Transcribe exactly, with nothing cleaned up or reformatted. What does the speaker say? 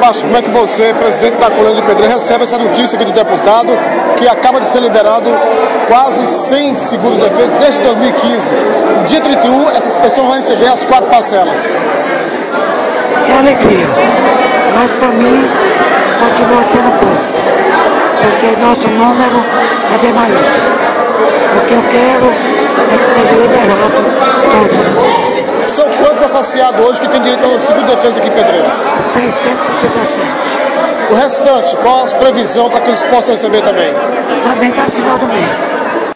Sebastião, como é que você, presidente da Colônia de Pedreira, recebe essa notícia aqui do deputado que acaba de ser liberado quase cem seguros-defesa desde dois mil e quinze? No dia trinta e um, essas pessoas vão receber as quatro parcelas. É alegria, mas para mim continua sendo pouco, porque nosso número é bem maior. O que eu quero é que seja liberado todo. São quantos associados hoje que têm direito ao seguro-defesa aqui em Pedreiras? seiscentos e dezessete. O restante, qual a previsão para que eles possam receber também? Também para o final do mês.